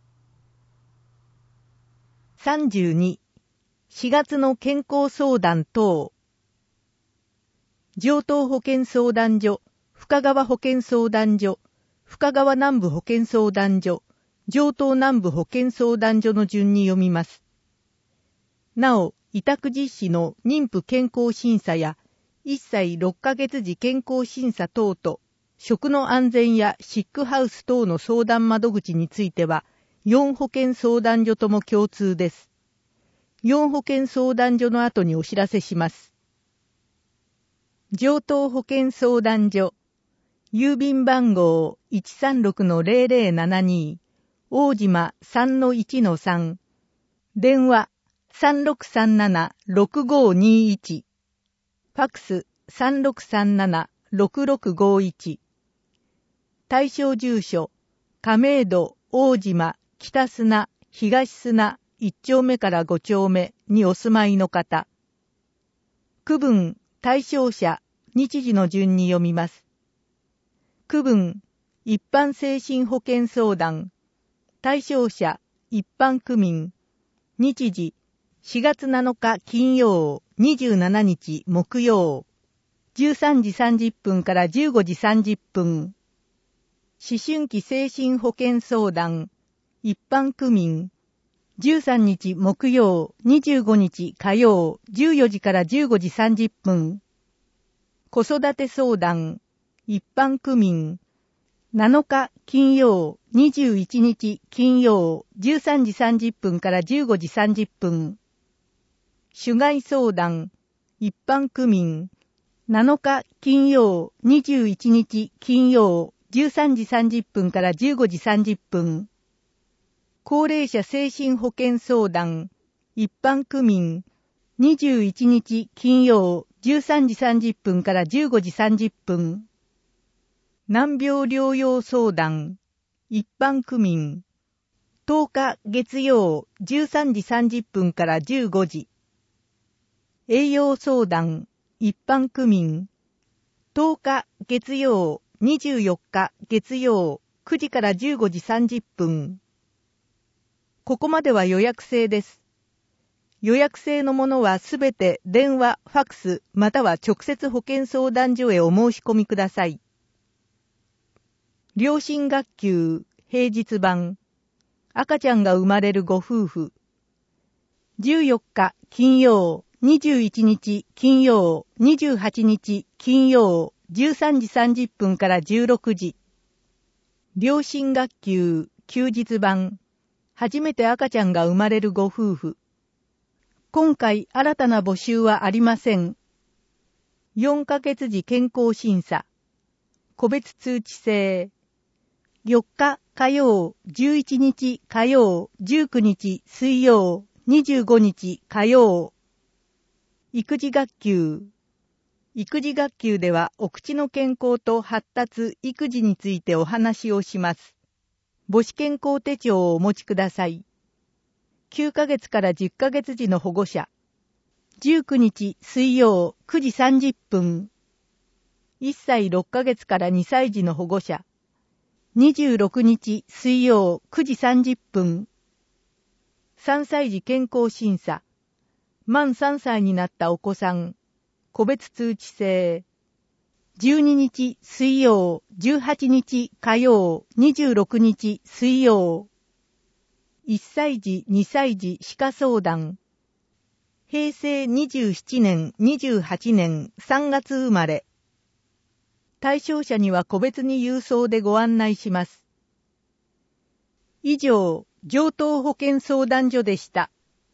さんじゅうに、しがつの健康相談等。城東保健相談所、深川保健相談所、深川南部保健相談所、城東南部保健相談所の順に読みます。なお、委託実施の妊婦健康審査や、いっさいろっかげつ時健康審査等と、食の安全やシックハウス等の相談窓口については、よん保健相談所とも共通です。よん保健相談所の後にお知らせします。城東保健相談所、郵便番号 いちさんろくのゼロゼロななに、大島 さんのいちのさん、電話 さんろくさんなな ろくごにいち、ファックス さんろくさんなな ろくろくごいち、対象住所、亀戸、大島、北砂、東砂、いっちょうめからごちょうめにお住まいの方。区分、対象者、日時の順に読みます。区分、一般精神保健相談。対象者、一般区民。日時、しがつなのか金曜、にじゅうしちにち木曜。じゅうさんじさんじゅっぷんからじゅうごじさんじゅっぷん。思春期精神保健相談。一般区民。じゅうさんにち木曜、にじゅうごにち火曜、じゅうよじからじゅうごじさんじゅっぷん。子育て相談。一般区民。なのか金曜、にじゅういちにち金曜、じゅうさんじさんじゅっぷんからじゅうごじさんじゅっぷん。 主害相談、一般区民、なのか金曜、にじゅういちにち金曜、じゅうさんじさんじゅっぷんからじゅうごじさんじゅっぷん。高齢者精神保健相談、一般区民、にじゅういちにち金曜、じゅうさんじさんじゅっぷんからじゅうごじさんじゅっぷん。難病療養相談、一般区民、とおか月曜、じゅうさんじさんじゅっぷんからじゅうごじ。栄養相談、一般区民、とおか月曜、にじゅうよっか月曜、くじからじゅうごじさんじゅっぷん。ここまでは予約制です。予約制のものはすべて電話、ファクス、または直接保健相談所へお申し込みください。両親学級、平日版、赤ちゃんが生まれるご夫婦。じゅうよっか金曜、にじゅういちにち金曜、にじゅうはちにち金曜、じゅうさんじさんじゅっぷんからじゅうろくじ。両親学級、休日版、初めて赤ちゃんが生まれるご夫婦。今回新たな募集はありません。よんかげつ時健康審査。個別通知制。よっか火曜、じゅういちにち火曜、じゅうくにち水曜、にじゅうごにち火曜。育児学級。育児学級ではお口の健康と発達、育児についてお話をします。母子健康手帳をお持ちください。きゅうかげつからじゅっかげつ時の保護者。じゅうくにち水曜くじさんじゅっぷん。いっさいろっかげつからにさい児の保護者。にじゅうろくにち水曜くじさんじゅっぷん。さんさい児健康審査。満さんさいになったお子さん。個別通知制。じゅうににち水曜、じゅうはちにち火曜、にじゅうろくにち水曜。いっさい児、にさい児歯科相談。平成にじゅうななねん、にじゅうはちねんさんがつ生まれ。対象者には個別に郵送でご案内します。以上、上東保健相談所でした。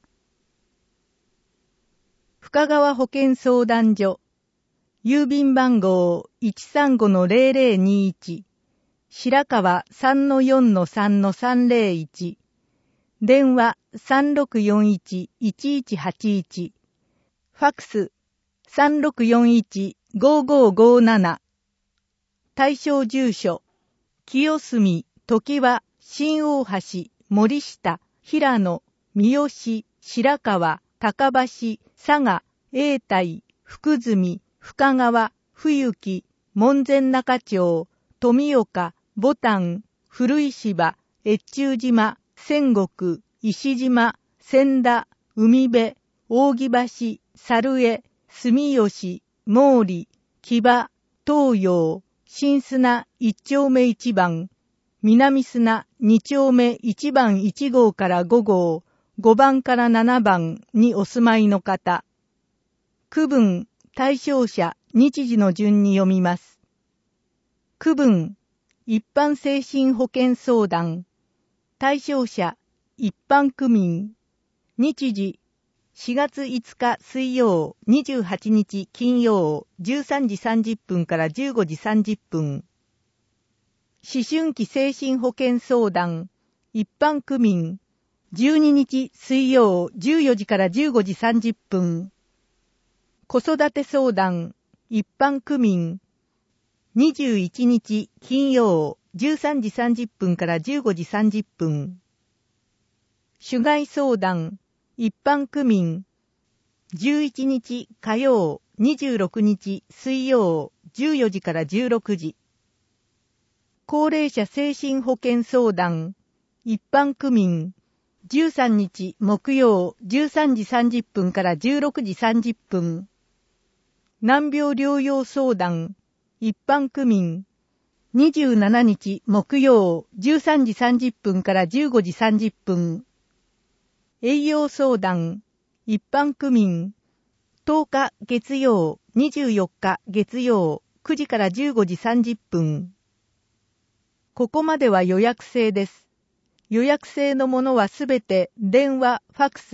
深川保健相談所。郵便番号 いちさんごのゼロゼロにいち。白川 さんのよんのさんのさんゼロいち。電話 さんろくよんいちいちいちはちいち。ファクス さんろくよんいちごごごなな。対象住所、清澄、常盤、新大橋、森下、平野、三好、白川、高橋、佐賀、永代、福住、深川、冬木、門前仲町、富岡、牡丹、古石芝、越中島、仙石、石島、千田、海辺、扇橋、猿江、住吉、毛利、木場、東洋、新砂一丁目一番、南砂二丁目一番一号から五号、五番から七番にお住まいの方。区分、対象者、日時の順に読みます。区分、一般精神保健相談。対象者、一般区民。日時、しがついつか水曜、にじゅうはちにち金曜、じゅうさんじさんじゅっぷんからじゅうごじさんじゅっぷん。思春期精神保健相談、一般区民。じゅうににち水曜、じゅうよじからじゅうごじさんじゅっぷん。子育て相談、一般区民。にじゅういちにち金曜、じゅうさんじさんじゅっぷんからじゅうごじさんじゅっぷん。主害相談、一般区民。じゅういちにち火曜、にじゅうろくにち水曜、じゅうよじからじゅうろくじ。高齢者精神保健相談、一般区民。じゅうさんにち木曜、じゅうさんじさんじゅっぷんからじゅうろくじさんじゅっぷん。難病療養相談、一般区民。にじゅうしちにち木曜、じゅうさんじさんじゅっぷんからじゅうごじさんじゅっぷん。栄養相談、一般区民。とおか月曜、にじゅうよっか月曜、くじからじゅうごじさんじゅっぷん。ここまでは予約制です。予約制のものはすべて電話、ファクス、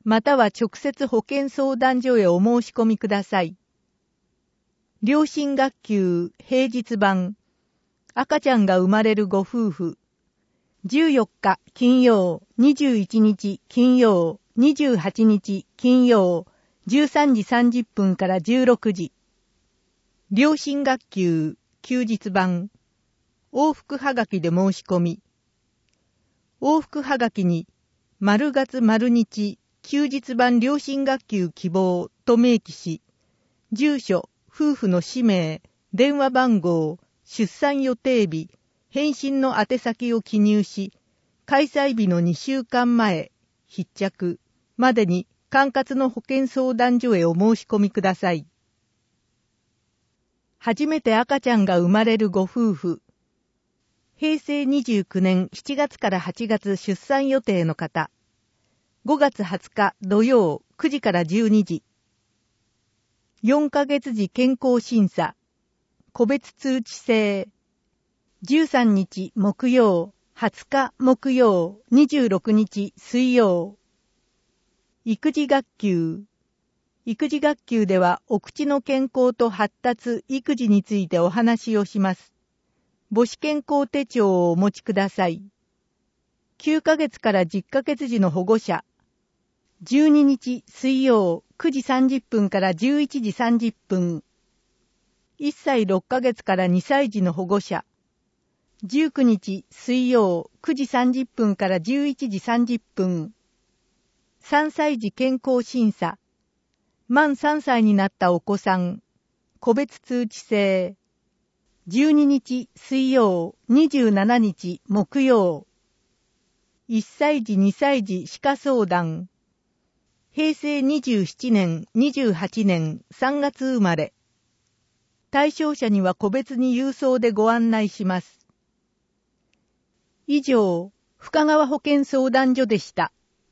または直接保健相談所へお申し込みください。両親学級平日版、赤ちゃんが生まれるご夫婦、じゅうよっか金曜、にじゅういちにち金曜、にじゅうはちにち金曜、じゅうさんじさんじゅっぷんからじゅうろくじ。両親学級休日版、往復はがきで申し込み。往復はがきに、丸月丸日休日版両親学級希望と明記し、住所、夫婦の氏名、電話番号、出産予定日、返信の宛先を記入し、開催日のにしゅうかんまえ、必着までに管轄の保健相談所へお申し込みください。初めて赤ちゃんが生まれるご夫婦。へいせいにじゅうきゅうねんしちがつからはちがつ出産予定の方。ごがつはつか土曜くじからじゅうにじ。よんかげつじ健康審査。個別通知制。じゅうさんにち木曜、はつか木曜、にじゅうろくにち水曜。育児学級。育児学級ではお口の健康と発達、育児についてお話をします。母子健康手帳をお持ちください。きゅうかげつからじゅっかげつじの保護者。じゅうににち水曜くじさんじゅっぷんからじゅういちじさんじゅっぷん。いっさいろっかげつからにさいじの保護者。じゅうくにち水曜くじさんじゅっぷんからじゅういちじさんじゅっぷん。さんさいじ健康審査。満さんさいになったお子さん。個別通知制。じゅうににち水曜、にじゅうしちにち木曜。いっさいじにさいじ歯科相談。へいせいにじゅうななねん、にじゅうはちねんさんがつ生まれ。対象者には個別に郵送でご案内します。以上、深川保健相談所でした。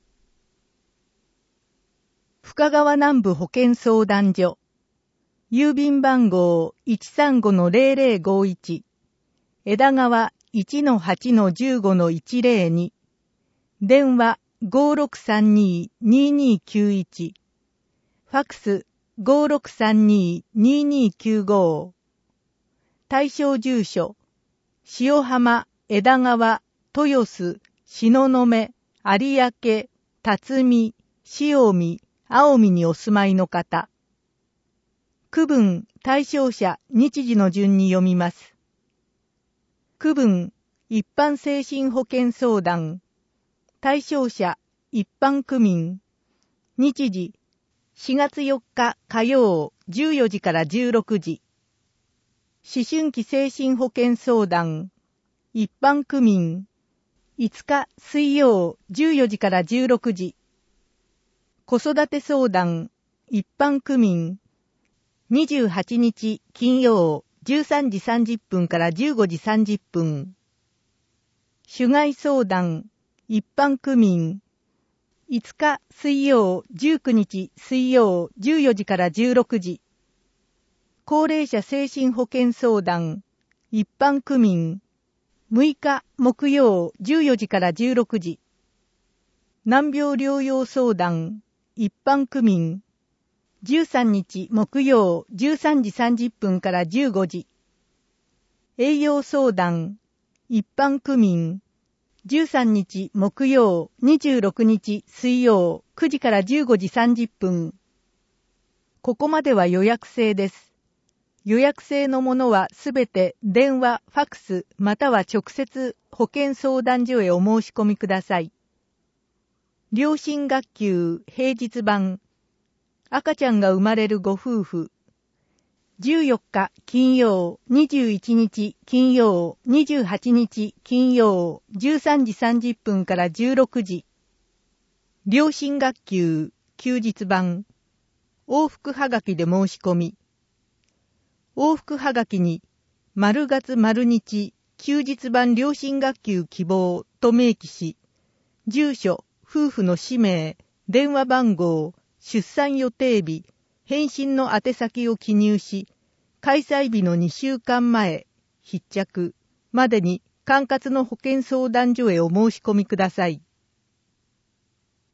深川南部保健相談所。郵便番号 いちさんごのゼロゼロごいち。枝川 いちのはちのじゅうごのいちゼロに。電話 ごろくさんに ににきゅういち。ファックス ごろくさんに ににきゅうご。対象住所、塩浜、枝川、豊洲、東雲、有明、辰巳、塩見、青海にお住まいの方。区分、対象者、日時の順に読みます。区分、一般精神保健相談。対象者、一般区民。日時、しがつよっか火曜、じゅうよじからじゅうろくじ。思春期精神保健相談。一般区民。いつか水曜、じゅうよじからじゅうろくじ。子育て相談。一般区民。にじゅうはちにち金曜、じゅうさんじさんじゅっぷんからじゅうごじさんじゅっぷん。主害相談。一般区民。いつか水曜、じゅうくにち水曜、じゅうよじからじゅうろくじ。高齢者精神保健相談。一般区民。むいか木曜、じゅうよじからじゅうろくじ。難病療養相談。一般区民。じゅうさんにち木曜、じゅうさんじさんじゅっぷんからじゅうごじ。栄養相談。一般区民。じゅうさんにち木曜、にじゅうろくにち水曜、くじからじゅうごじさんじゅっぷん。ここまでは予約制です。予約制のものはすべて電話、ファックス、または直接保健相談所へお申し込みください。両親学級平日版。赤ちゃんが生まれるご夫婦。じゅうよっか金曜、にじゅういちにち金曜、にじゅうはちにち金曜、じゅうさんじさんじゅっぷんからじゅうろくじ。両親学級休日版。往復はがきで申し込み。往復はがきに、丸月丸日休日版両親学級希望と明記し、住所、夫婦の氏名、電話番号、出産予定日、返信の宛先を記入し、開催日のにしゅうかんまえ、必着までに管轄の保健相談所へお申し込みください。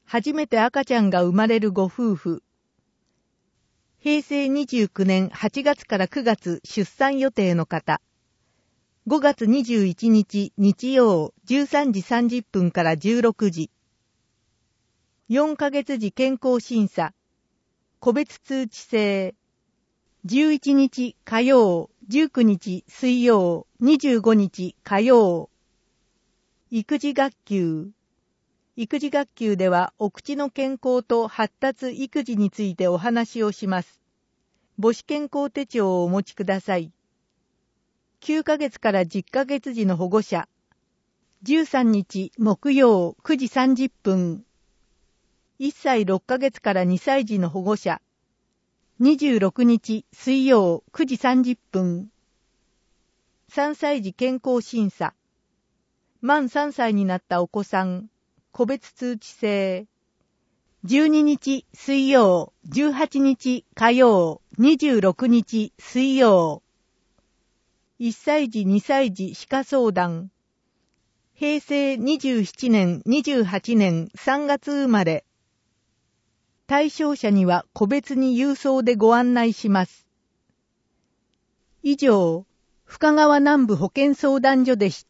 初めて赤ちゃんが生まれるご夫婦。平成にじゅうきゅうねんはちがつからくがつ出産予定の方。ごがつにじゅういちにち日曜じゅうさんじさんじゅっぷんからじゅうろくじ。よんかげつ時健康審査。個別通知制。じゅういちにち火曜、じゅうくにち水曜、にじゅうごにち火曜。育児学級。育児学級ではお口の健康と発達育児についてお話をします。母子健康手帳をお持ちください。きゅうかげつからじゅっかげつ時の保護者。じゅうさんにち木曜くじさんじゅっぷん。いっさいろっかげつからにさい児の保護者。にじゅうろくにち水曜くじさんじゅっぷん。さんさい児健康審査。満さんさいになったお子さん。個別通知制。じゅうににち水曜、じゅうはちにち火曜、にじゅうろくにち水曜。いっさい児にさい児歯科相談。平成にじゅうななねんにじゅうはちねんさんがつ生まれ。対象者には個別に郵送でご案内します。以上、深川南部保健相談所でした。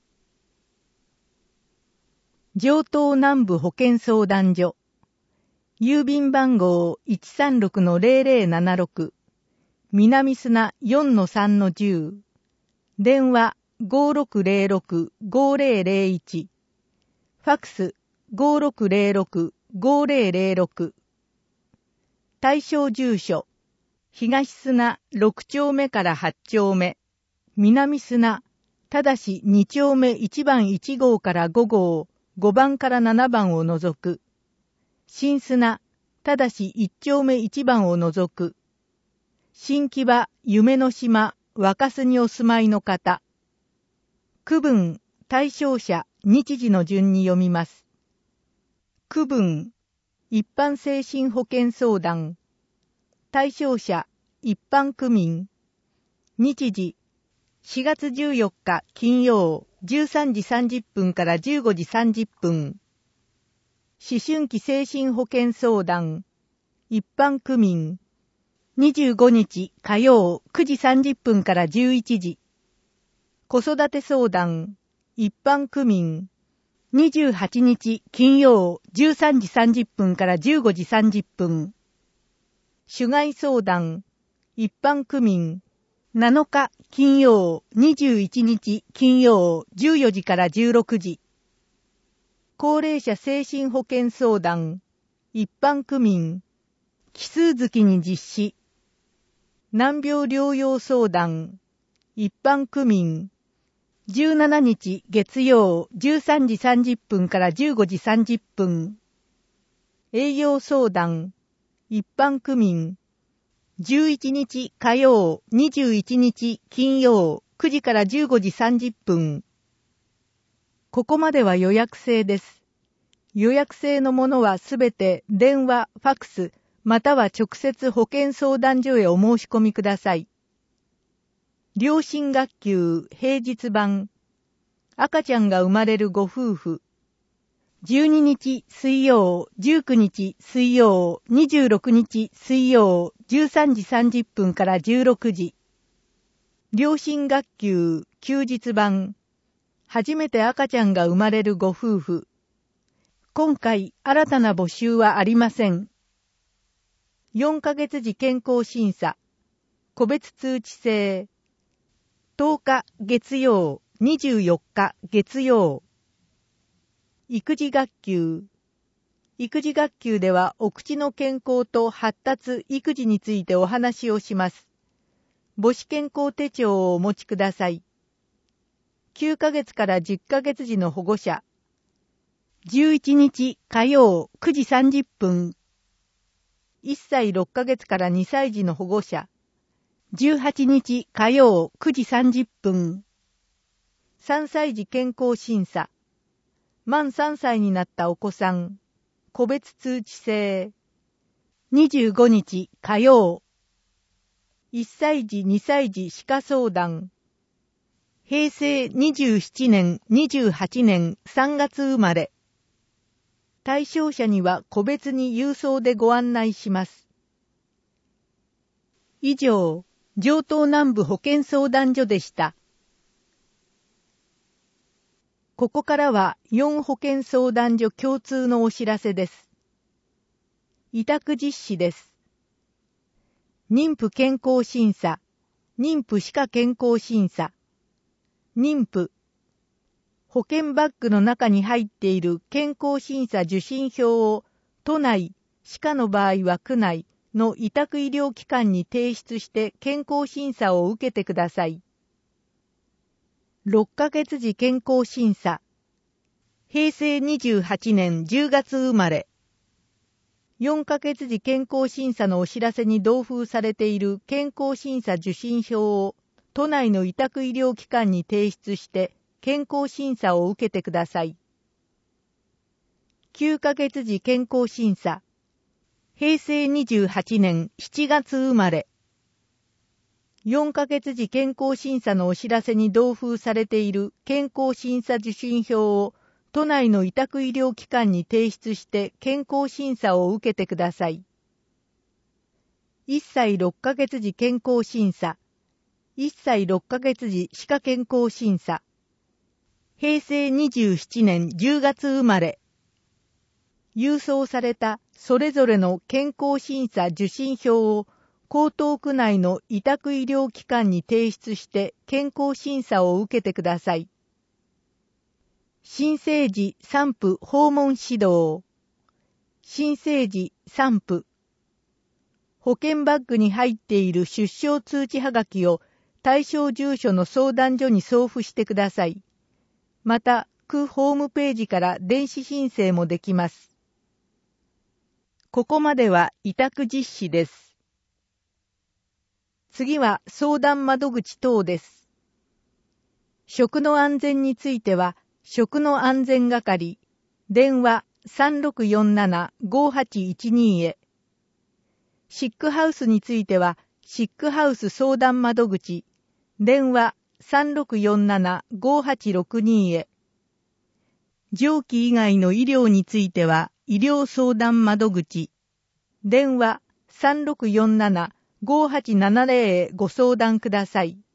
城東南部保健相談所。郵便番号 いちさんろくのぜろぜろななろく。南砂 よんのさんのじゅう。電話 ごろくぜろろくごぜろぜろいち。ファックス ごろくぜろろくごぜろぜろろく。対象住所。東砂ろくちょうめからはちちょうめ。南砂、ただしにちょうめいちばんいちごうからごごう。ごばんからななばんを除く。新砂、ただしいちちょうめいちばんを除く。新木場、夢の島、若洲にお住まいの方。区分、対象者、日時の順に読みます。区分、一般精神保健相談。対象者、一般区民。日時、しがつじゅうよっか金曜、じゅうさんじさんじゅっぷんからじゅうごじさんじゅっぷん。思春期精神保健相談。一般区民。にじゅうごにち火曜くじさんじゅっぷんからじゅういちじ。子育て相談。一般区民。にじゅうはちにち金曜じゅうさんじさんじゅっぷんからじゅうごじさんじゅっぷん。種害相談。一般区民。なのか金曜にじゅういちにち金曜じゅうよじからじゅうろくじ。高齢者精神保健相談。一般区民。奇数月に実施。難病療養相談。一般区民。じゅうしちにち月曜じゅうさんじさんじゅっぷんからじゅうごじさんじゅっぷん。営業相談。一般区民。じゅういちにち火曜にじゅういちにち金曜くじからじゅうごじさんじゅっぷん。ここまでは予約制です。予約制のものはすべて電話、ファックス、または直接保健相談所へお申し込みください。両親学級平日版。赤ちゃんが生まれるご夫婦。じゅうににち水曜、じゅうくにち水曜、にじゅうろくにち水曜、じゅうさんじさんじゅっぷんからじゅうろくじ。両親学級休日版。初めて赤ちゃんが生まれるご夫婦。今回新たな募集はありません。よんかげつ時健康審査。個別通知制。とおか月曜、にじゅうよっか月曜。育児学級。育児学級ではお口の健康と発達育児についてお話をします。母子健康手帳をお持ちください。きゅうかげつからじゅっかげつ時の保護者。じゅういちにち火曜くじさんじゅっぷん。いっさいろっかげつからにさい児の保護者。じゅうはちにち火曜くじさんじゅっぷん。さんさい児健康審査。満さんさいになったお子さん。個別通知制。にじゅうごにち火曜。いっさい児にさい児歯科相談。平成にじゅうななねんにじゅうはちねんさんがつ生まれ。 対象者には個別に郵送でご案内します。以上、城東南部保健相談所でした。ここからはよん保健相談所共通のお知らせです。委託実施です。妊婦健康審査、妊婦歯科健康審査、妊婦、保険バッグの中に入っている健康審査受診票を都内、歯科の場合は区内の委託医療機関に提出して健康審査を受けてください。ろっかげつ時健康審査、へいせいにじゅうはちねんじゅうがつ生まれ、よんかげつ時健康審査のお知らせに同封されている健康審査受診票を都内の委託医療機関に提出して健康審査を受けてください。きゅうかげつ時健康審査、へいせいにじゅうはちねんしちがつ生まれ、よんかげつ時健康審査のお知らせに同封されている健康審査受診票を都内の委託医療機関に提出して健康審査を受けてください。いっさいろっかげつ時健康審査、いっさいろっかげつ時歯科健康審査、へいせいにじゅうななねんじゅうがつ生まれ、郵送されたそれぞれの健康審査受診票を江東区内の委託医療機関に提出して健康審査を受けてください。新生児産婦訪問指導、新生児産婦、保険バッグに入っている出生通知はがきを対象住所の相談所に送付してください。また、区ホームページから電子申請もできます。ここまでは委託実施です。次は相談窓口等です。食の安全については、食の安全係、電話 さんろくよんななごはちいちに へ。シックハウスについては、シックハウス相談窓口、電話 さんろくよんななごはちろくに へ。上記以外の医療については、医療相談窓口、電話 さんろくよんななごはちななぜろ へご相談ください。